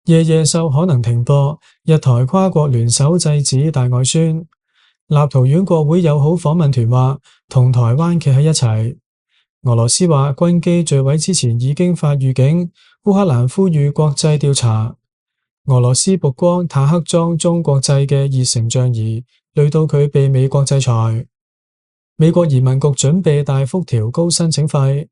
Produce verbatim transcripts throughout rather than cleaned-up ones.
夜夜秀可能停播，日台跨國聯手制止大外宣。立陶宛國會友好訪問團話，同台灣企喺一齊。俄羅斯話軍機墜毀之前已經發預警，烏克蘭呼籲國際調查。俄羅斯曝光坦克裝中國製嘅熱成像儀，累到佢被美國制裁。美國移民局準備大幅調高申請費。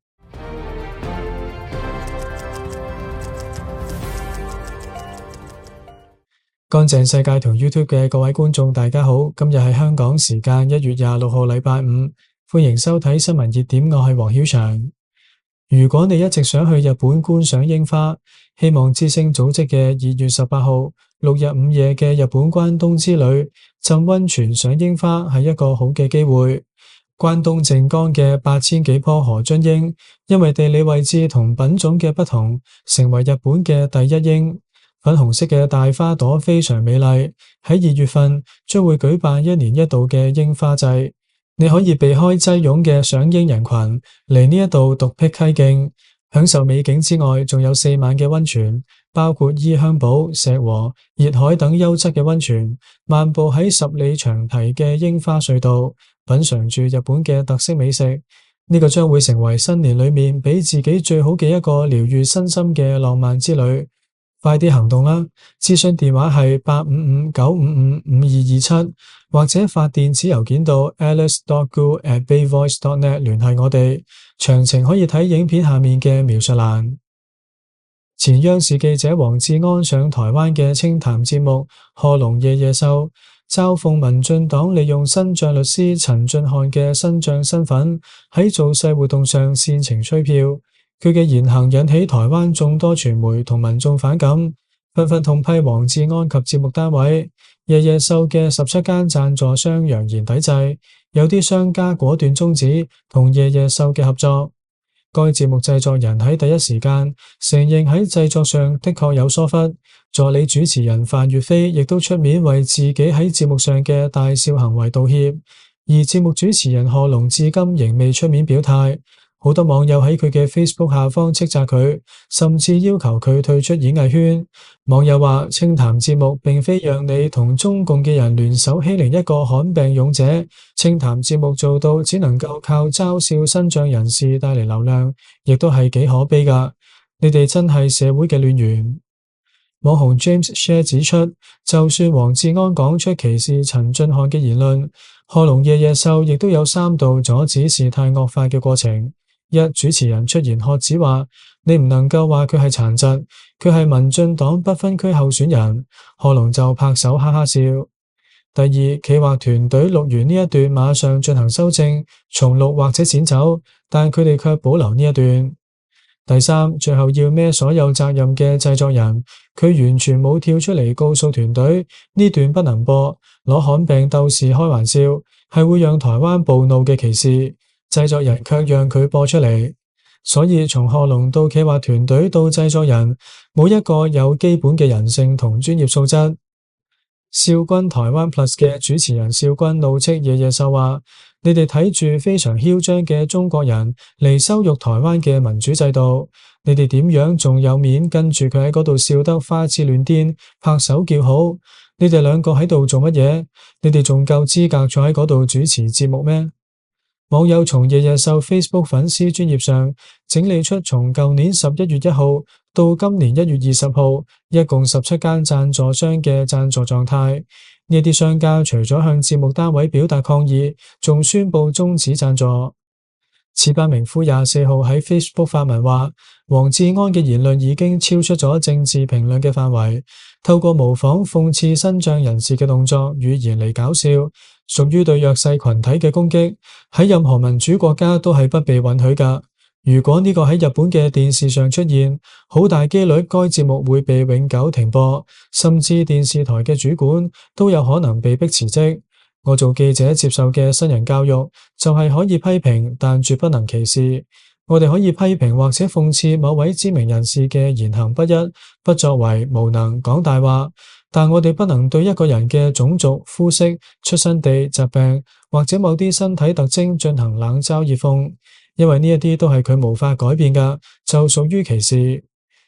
乾淨世界同 YouTube 嘅各位觀眾大家好，今日係香港時間一月廿六號禮拜五，歡迎收睇新聞熱點，我係黃曉翔。如果你一直想去日本觀賞櫻花，希望之星組織嘅二月十八號六日五夜嘅日本關東之旅浸溫泉賞櫻花係一個好嘅機會。關東靜岡嘅八千幾棵河津櫻，因為地理位置同品種嘅不同，成為日本嘅第一櫻。粉紅色嘅大花朵非常美麗，喺二月份將會舉辦一年一度嘅櫻花祭，你可以避開擠擁嘅賞櫻人群，嚟呢一度獨辟蹊徑，享受美景之外，仲有四晚嘅溫泉，包括伊香保、石和、熱海等優質嘅溫泉，漫步喺十里長堤嘅櫻花隧道，品嘗住日本嘅特色美食，呢個將會成為新年裏面俾自己最好嘅一個療癒身心嘅浪漫之旅。快啲行動啦！諮詢電話係八五五九五五五二二七，或者發電子郵件到 alice dot gu at bay voice dot net 聯繫我哋。詳情可以睇影片下面嘅描述欄。前央視記者黃志安上台灣嘅清談節目《賀瓏夜夜秀》，嘲諷民進黨利用新晉律師陳俊翰嘅新晉身份喺造勢活動上煽情吹票。佢嘅言行引起台灣眾多傳媒同民眾反感，紛紛痛批黃志安及節目單位。夜夜秀嘅十七間贊助商揚言抵制，有啲商家果斷終止同夜夜秀嘅合作。該節目製作人喺第一時間承認喺製作上的確有疏忽，助理主持人范岳飛亦都出面為自己喺節目上嘅大笑行為道歉，而節目主持人賀瓏至今仍未出面表態。好多網友喺佢嘅 Facebook 下方斥責佢，甚至要求佢退出演藝圈。網友話：清談節目並非讓你同中共嘅人聯手欺凌一個罕病勇者，清談節目做到只能夠靠嘲笑身障人士帶嚟流量，亦都係幾可悲噶。你哋真係社會嘅亂源。網紅 James Share 指出，就算黃志安講出歧視陳俊翰嘅言論，賀瓏夜夜秀亦都有三度阻止事態惡化嘅過程。一、主持人出言喝止話：你唔能夠話佢係殘疾，佢係民進黨不分區候選人。賀瓏就拍手哈哈笑。第二，企劃團隊錄完呢一段馬上進行修正，重錄或者剪走，但佢哋卻保留呢一段。第三，最後要孭所有責任嘅製作人，佢完全冇跳出嚟告訴團隊呢段不能播，攞罕病鬥士開玩笑，係會讓台灣暴怒嘅歧視。製作人卻讓佢播出嚟，所以從賀瓏到企劃團隊到製作人，冇一個有基本嘅人性同專業素質。少君台灣 Plus 嘅主持人少君怒斥夜夜秀話：你哋睇住非常囂張嘅中國人嚟羞辱台灣嘅民主制度，你哋點樣仲有面跟住佢喺嗰度笑得花枝亂顛，拍手叫好？你哋兩個喺度做乜嘢？你哋仲夠資格坐喺嗰度主持節目咩？網友從夜夜秀 Facebook 粉絲專頁上整理出從舊年十一月一號到今年一月二十號，一共十七間贊助商嘅贊助狀態。呢啲商家除咗向節目單位表達抗議，仲宣布終止贊助。此班名夫廿四號喺 Facebook 發文話，黃志安嘅言論已經超出咗政治評論嘅範圍，透過模仿諷刺身障人士嘅動作語言嚟搞笑，屬於對弱勢群體嘅攻擊，喺任何民主國家都係不被允許噶。如果呢個喺日本嘅電視上出現，好大機率該節目會被永久停播，甚至電視台嘅主管都有可能被迫辭職。我做記者接受嘅新人教育就係可以批評，但絕不能歧視。我哋可以批評或者諷刺某位知名人士嘅言行不一、不作為、無能、講大話，但我哋不能對一個人嘅種族、膚色、出生地、疾病或者某啲身體特徵進行冷嘲熱諷，因為呢一啲都係佢無法改變㗎，就屬於歧視。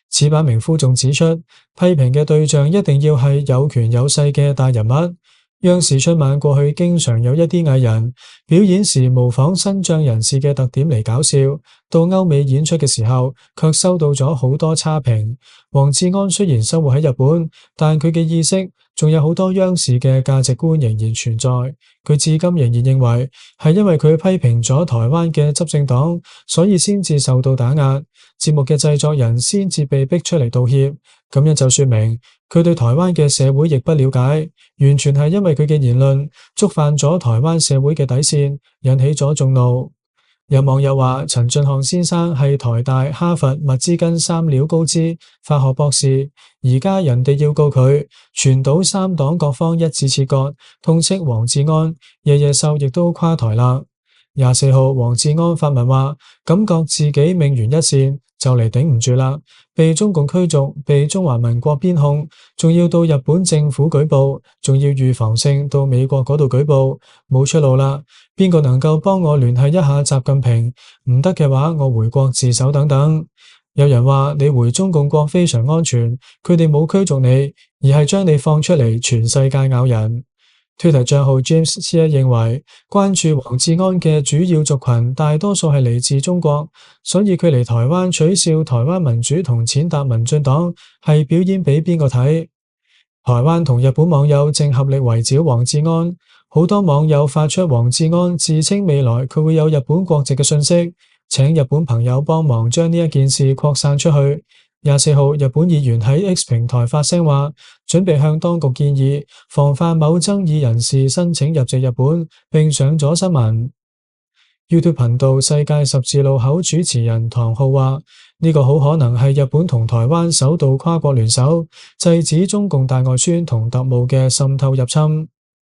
此版名夫仲指出，批評嘅對象一定要係有權有勢嘅大人物。央視春晚過去經常有一啲藝人表演時模仿身障人士嘅特點嚟搞笑，到歐美演出嘅時候，卻收到咗好多差評。黃志安雖然生活喺日本，但佢嘅意識仲有好多央視嘅價值觀仍然存在。佢至今仍然認為係因為佢批評咗台灣嘅執政黨，所以先至受到打壓，節目嘅製作人先至被逼出嚟道歉。咁樣就說明佢對台灣嘅社會亦不了解，完全係因為佢嘅言論觸犯咗台灣社會嘅底線，引起咗眾怒。有網友話陳俊翰先生係台大、哈佛、密茲根三料高資法學博士，而家人哋要告佢，全島三黨各方一致切割，痛斥黃志安。夜夜秀亦都垮台啦。廿四號黃志安發文話，感覺自己命懸一線，就嚟頂唔住啦，被中共驅逐，被中華民國邊控，仲要到日本政府舉報，仲要預防性到美國嗰度舉報，冇出路啦。邊個能夠幫我聯繫一下習近平？唔得嘅話，我回國自首等等。有人話你回中共國非常安全，佢哋冇驅逐你，而係將你放出嚟，全世界咬人。Twitter 賬號 James C 認為，關注黃志安嘅主要族群大多數係嚟自中國，所以佢嚟台灣取笑台灣民主同踐踏民進黨係表演俾邊個睇？台灣同日本網友正合力圍剿黃志安，好多網友發出黃志安自稱未來佢會有日本國籍嘅信息，請日本朋友幫忙將呢一件事擴散出去。廿四號，日本議員喺 X 平台發聲話，準備向當局建議防範某爭議人士申請入籍日本，並上咗新聞。YouTube 頻道世界十字路口主持人唐浩話，呢個好可能係日本同台灣首度跨國聯手，制止中共大外宣同特務嘅滲透入侵。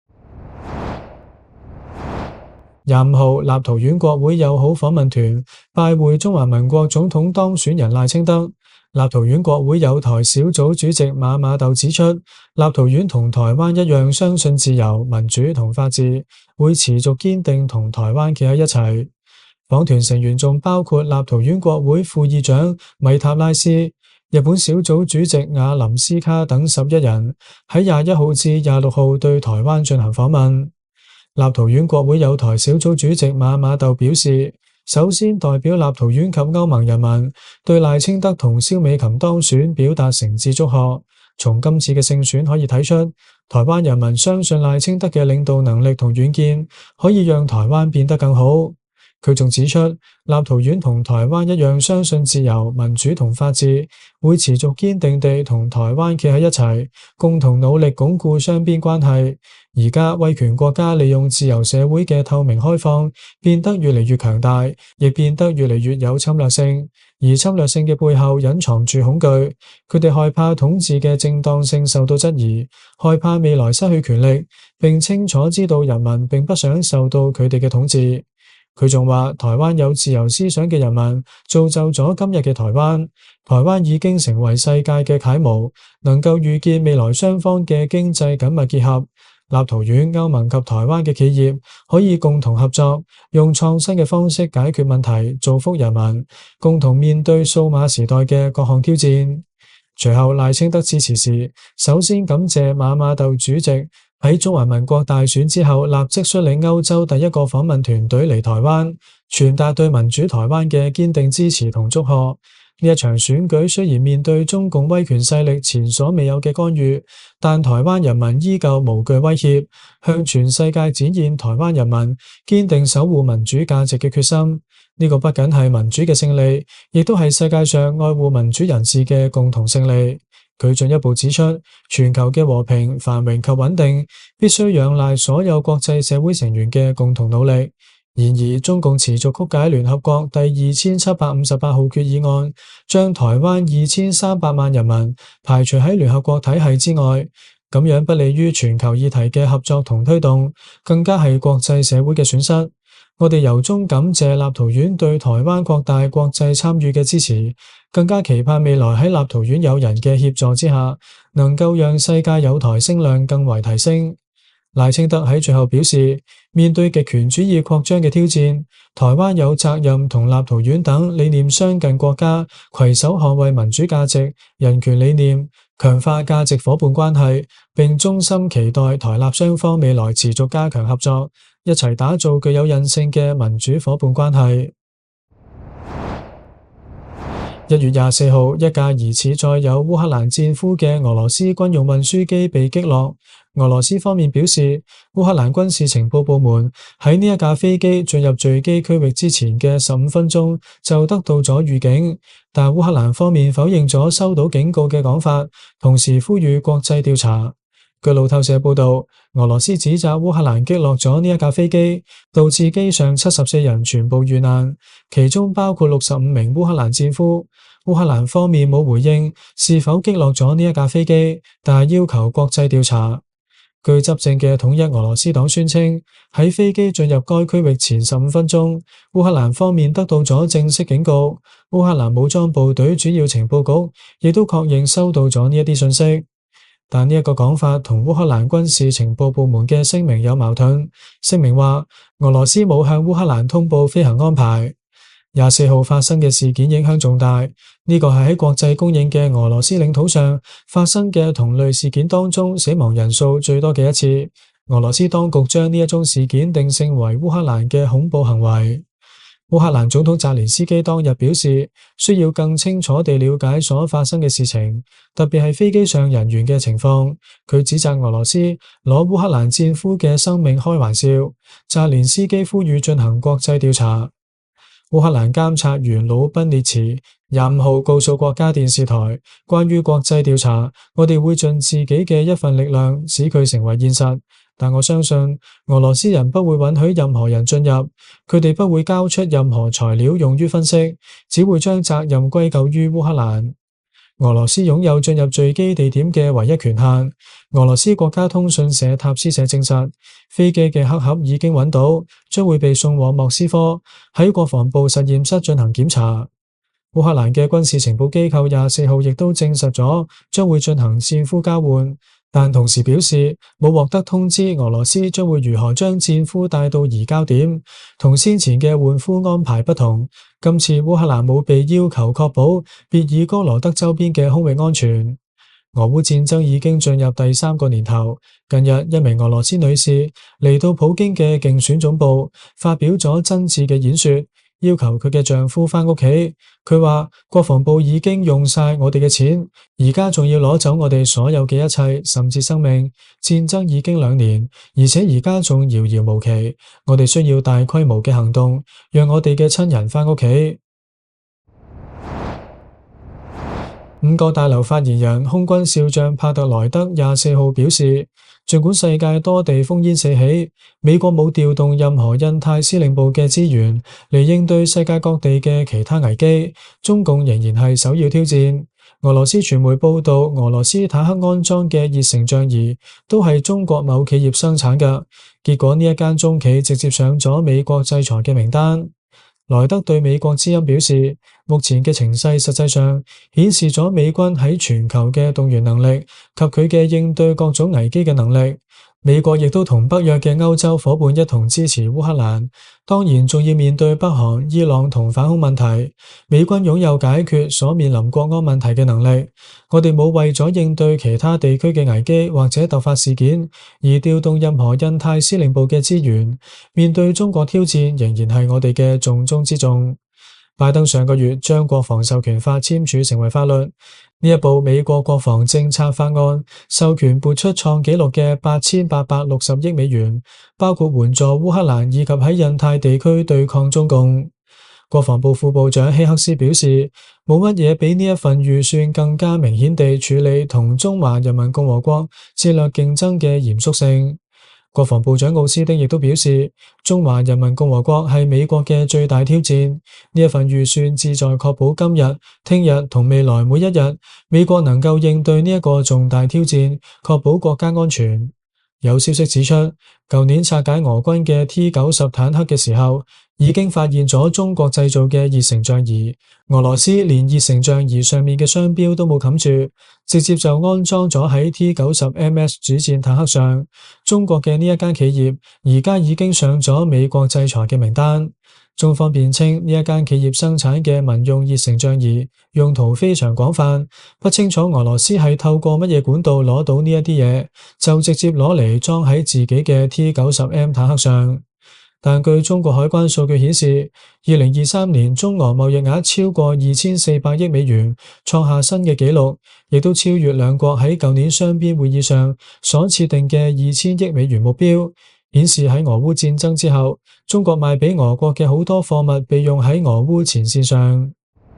廿五號，立陶宛國會友好訪問團拜會中華民國總統當選人賴清德。立陶宛國會友台小組主席馬馬豆指出，立陶宛同台灣一樣相信自由、民主同法治，會持續堅定同台灣企喺一齊。訪團成員仲包括立陶宛國會副議長米塔拉斯、日本小組主席瓦林斯卡等十一人，喺廿一號至廿六號對台灣進行訪問。立陶宛國會友台小組主席馬馬豆表示，首先代表立陶宛及歐盟人民對賴清德同蕭美琴當選表達誠摯祝賀。從今次嘅勝選可以睇出，台灣人民相信賴清德嘅領導能力同遠見，可以讓台灣變得更好。佢仲指出，立陶宛同台灣一樣相信自由、民主同法治，會持續堅定地同台灣企喺一齊，共同努力鞏固雙邊關係。而家威權國家利用自由社會嘅透明開放，變得越嚟越強大，亦變得越嚟越有侵略性。而侵略性嘅背後隱藏住恐懼，佢哋害怕統治嘅正當性受到質疑，害怕未來失去權力，並清楚知道人民並不想受到佢哋嘅統治。佢仲話，台灣有自由思想嘅人民造就咗今日嘅台灣，台灣已經成為世界嘅楷模，能夠預見未來雙方嘅經濟緊密結合。立陶宛、歐盟及台灣嘅企業可以共同合作，用創新嘅方式解決問題，造福人民，共同面對數碼時代嘅各項挑戰。隨後賴清德致辭時，首先感謝馬馬豆主席喺中華民國大選之後立即率領歐洲第一個訪問團隊嚟台灣，傳達對民主台灣嘅堅定支持同祝賀。呢一場選舉雖然面對中共威權勢力前所未有嘅干預，但台灣人民依舊無懼威脅，向全世界展現台灣人民堅定守護民主價值嘅決心。呢個不僅係民主嘅勝利，亦都係世界上愛護民主人士嘅共同勝利。佢進一步指出，全球嘅和平、繁榮及穩定必須仰賴所有國際社會成員嘅共同努力。然而，中共持續曲解聯合國第二千七百五十八號決議案，將台灣二千三百萬人民排除喺聯合國體系之外，咁樣不利於全球議題嘅合作同推動，更加係國際社會嘅損失。我哋由衷感謝立陶宛對台灣擴大國際參與嘅支持，更加期盼未來喺立陶宛友人嘅協助之下，能夠讓世界友台聲量更為提升。 賴清德喺最後表示，面對極權主義擴張嘅挑戰，台灣有責任同立陶宛等理念相近國家攜手捍衛民主價值、人權理念，強化價值夥伴關係，並衷心期待台立雙方未來持續加強合作，一齊打造具有韌性嘅民主夥伴關係。一月廿四號，一架疑似載有烏克蘭戰俘嘅俄羅斯軍用運輸機被擊落。俄羅斯方面表示，烏克蘭軍事情報部門喺呢一架飛機進入墜機區域之前嘅十五分鐘就得到咗預警，但烏克蘭方面否認咗收到警告嘅講法，同時呼籲國際調查。據路透社報道，俄羅斯指責烏克蘭擊落咗呢一架飛機，導致機上七十四人全部遇難，其中包括六十五名烏克蘭戰俘。烏克蘭方面冇回應是否擊落咗呢一架飛機，但係要求國際調查。據執政嘅統一俄羅斯黨宣稱，喺飛機進入該區域前十五分鐘，烏克蘭方面得到咗正式警告。烏克蘭武裝部隊主要情報局亦都確認收到咗呢一啲信息。但呢一個講法同烏克蘭軍事情報部門嘅聲明有矛盾。聲明話俄羅斯冇向烏克蘭通報飛行安排。廿四號發生嘅事件影響重大，呢個係喺國際公認嘅俄羅斯領土上發生嘅同類事件當中死亡人數最多嘅一次。俄羅斯當局將呢一宗事件定性為烏克蘭嘅恐怖行為。烏克蘭總統澤連斯基當日表示，需要更清楚地了解所發生嘅事情，特別係飛機上人員嘅情況。佢指責俄羅斯攞烏克蘭戰俘嘅生命開玩笑。澤連斯基呼籲進行國際調查。烏克蘭監察員魯賓列茨廿五號告訴國家電視台，關於國際調查，我哋會盡自己嘅一份力量使佢成為現實，但我相信俄羅斯人不會允許任何人進入，佢哋不會交出任何材料用於分析，只會將責任歸咎於烏克蘭。俄羅斯擁有進入墜機地點嘅唯一權限。俄羅斯國家通訊社塔斯社證實，飛機嘅黑盒已經揾到，將會被送往莫斯科喺國防部實驗室進行檢查。烏克蘭嘅軍事情報機構廿四號亦都證實咗將會進行戰俘交換，但同時表示冇獲得通知俄羅斯將會如何將戰俘帶到移交點。同先前嘅換俘安排不同，今次烏克蘭冇被要求確保別爾哥羅德周邊嘅空域安全。俄烏戰爭已經進入第三個年頭，近日一名俄羅斯女士嚟到普京嘅競選總部，發表咗真摯嘅演說，要求佢嘅丈夫返屋企。佢話國防部已經用晒我哋嘅錢，而家仲要攞走我哋所有嘅一切，甚至生命。戰爭已經兩年，而且而家仲遙遙無期。我哋需要大規模嘅行動，讓我哋嘅親人返屋企。五個大樓發言人空軍少將帕特萊德廿四號表示，儘管世界多地烽煙四起，美國冇調動任何印太司令部嘅資源嚟應對世界各地嘅其他危機，中共仍然係首要挑戰。俄羅斯傳媒報道，俄羅斯坦克安裝嘅熱成像儀都係中國某企業生產嘅，結果呢一間中企直接上咗美國制裁嘅名單。萊德對美國之音表示，目前嘅情勢實際上顯示咗美軍喺全球嘅動員能力及佢嘅應對各種危機嘅能力。美國亦都同北約嘅歐洲夥伴一同支持烏克蘭，當然仲要面對北韓、伊朗同反恐問題。美軍擁有解決所面臨國安問題嘅能力。我哋冇為咗應對其他地區嘅危機或者突發事件而調動任何印太司令部嘅資源。面對中國挑戰，仍然係我哋嘅重中之重。拜登上個月將國防授權法簽署成為法律，呢一部美國國防政策法案授權撥出創紀錄嘅八千八百六十億美元，包括援助烏克蘭以及喺印太地區對抗中共。國防部副部長希克斯表示，冇乜嘢比呢一份預算更加明顯地處理同中華人民共和國戰略競爭嘅嚴肅性。國防部長奧斯汀亦都表示，中華人民共和國係美國嘅最大挑戰。呢一份預算旨在確保今日、聽日同未來每一日，美國能夠應對呢一個重大挑戰，確保國家安全。 有消息指出，舊年拆解俄軍嘅 T 九十坦克嘅時候，已經發現咗中國製造嘅熱成像儀，俄羅斯連熱成像儀上面嘅商標都冇冚住，直接就安裝咗喺 T 九十 M S 主戰坦克上。中國嘅呢一間企業而家已經上咗美國制裁嘅名單。中方辯稱呢一間企業生產嘅民用熱成像儀用途非常廣泛，不清楚俄羅斯係透過乜嘢管道攞到呢一啲嘢，就直接攞嚟裝喺自己嘅 T 九十 M 坦克上。但據中國海關數據顯示，二零二三年中俄貿易額超過二千四百億美元，創下新嘅紀錄，亦都超越兩國喺舊年雙邊會議上所設定嘅二千億美元目標。顯示喺俄烏戰爭之後，中國賣俾俄國嘅好多貨物被用喺俄烏前線上。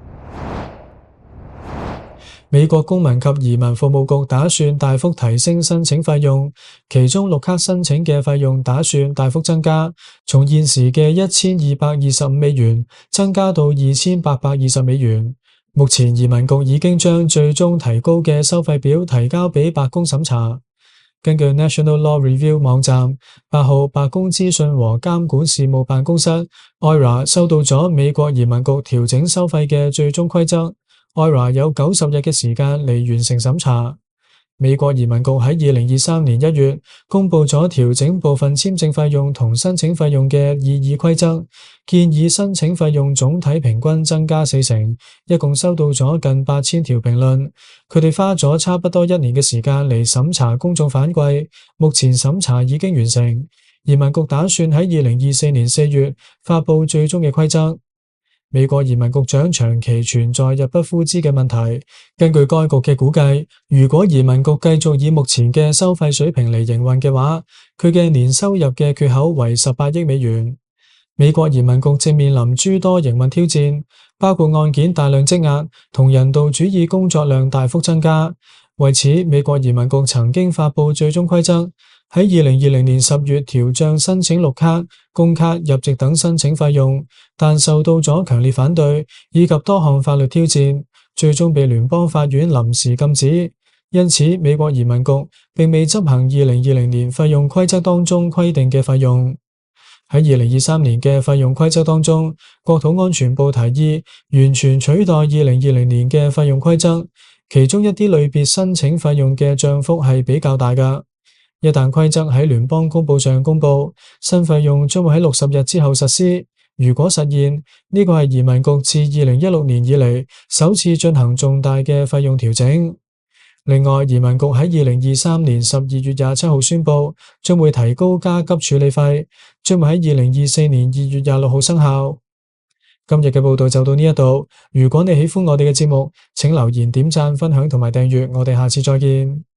美國公民及移民服務局打算大幅提升申請費用，其中綠卡申請嘅費用打算大幅增加，從現時嘅一千二百二十五美元增加到二千八百二十美元。目前移民局已經將最終提高嘅收費表提交俾白宮審查。根據 National Law Review 網站，八號白宮資訊和監管事務辦公室 O I R A 收到咗美國移民局調整收費嘅最終規則。O I R A 有九十日嘅時間嚟完成審查。美國移民局喺二零二三年一月公布咗調整部分簽證費用同申請費用嘅擬議規則，建議申請費用總體平均增加四成，一共收到咗近八千條評論。佢哋花咗差不多一年嘅時間嚟審查公眾反饋，目前審查已經完成。移民局打算喺二零二四年四月發布最終嘅規則。美國移民局長長期存在入不敷支嘅問題，根據該局嘅估計，如果移民局繼續以目前嘅收費水平嚟營運嘅話，佢嘅年收入嘅缺口為十八億美元。美國移民局正面臨諸多營運挑戰，包括案件大量積壓同人道主義工作量大幅增加。為此，美國移民局曾經發布最終規則，喺二零二零年十月調漲申請綠卡、工卡、入籍等申請費用，但受到咗強烈反對以及多項法律挑戰，最終被聯邦法院臨時禁止。因此，美國移民局並未執行二零二零年費用規則當中規定嘅費用。喺二零二三年嘅費用規則當中，國土安全部提議完全取代二零二零年嘅費用規則，其中一啲類別申請費用嘅漲幅係比較大㗎。一旦規則喺聯邦公報上公佈，新費用將會喺六十日之後實施。如果實現，呢個係移民局自二零一六年以嚟首次進行重大嘅費用調整。另外，移民局喺二零二三年十二月廿七號宣佈，將會提高加急處理費，將會喺二零二四年二月廿六號生效。今日嘅報道就到呢一度。如果你喜歡我哋嘅節目，請留言、點讚、分享同埋訂閱。我哋下次再見。